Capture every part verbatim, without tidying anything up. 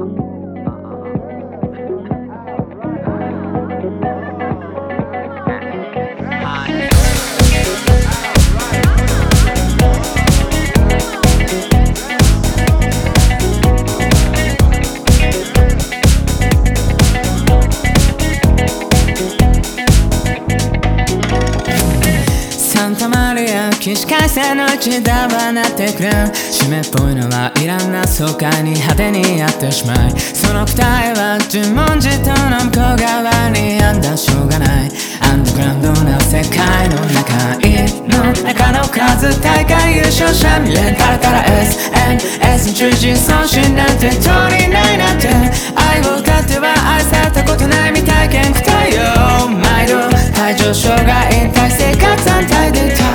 起死回生の一打はなってくる。湿っぽいのはいらんな爽快に派手にやってしまい、その答えは十文字との向こう側にあんだしょうがない。アンダーグラウンドな世界の中、いの中の数大会優勝者未練タラタラ エスエヌエス に忠実送信なんて通りないなんて、愛を歌っては愛されたことない未体験二人よ毎度退場障害引退生活安泰でいたい。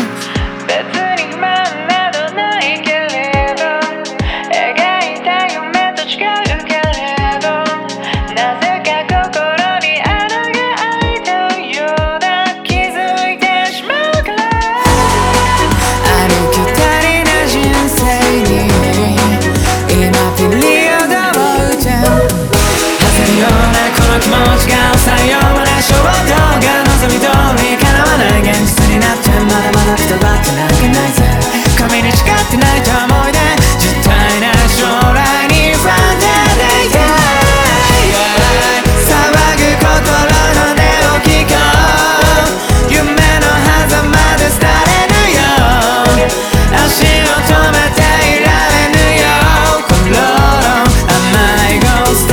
気持ちが抑えようもない衝動が望み通り叶わない現実になって、まだまだ伝わってなんかないぜ。紙に誓ってないと思い出絶対な将来に不安定でいたい。騒ぐ心の音を聞こう、夢の狭間で廃れぬよ、足を止めていられぬよ、心の甘いゴースト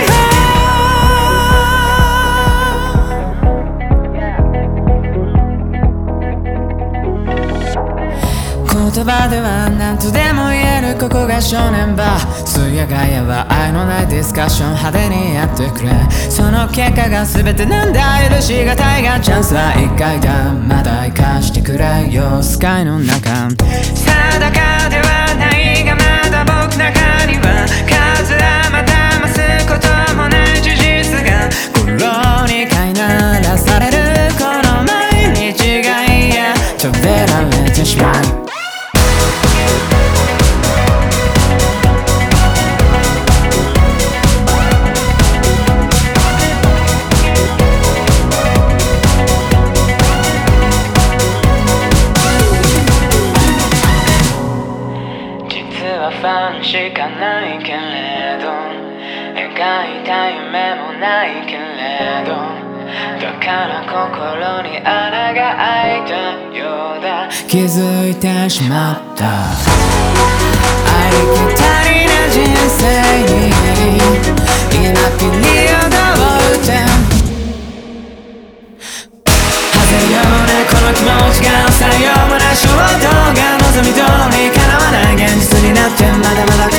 言葉では何とでも言えるここが少年バー。通夜ガヤは愛のないディスカッション派手にやってくれ、その結果が全てなんだ。許しがたいがチャンスは一回だ、まだ生かしてくれよスカイの中。定かではないがまだ僕の中には数はまだ増すこともない事実が心に飼いならされるこの毎日が嫌食べられてしまう。ファンしかないけれど描いた夢もないけれど、だから心に穴が開いたようだ。気づいてしまったありきたりな人生に今ピリオドを打て外れようねこの気持ちが抑えようもない衝動が望み通り叶わない現実になって、まだまだ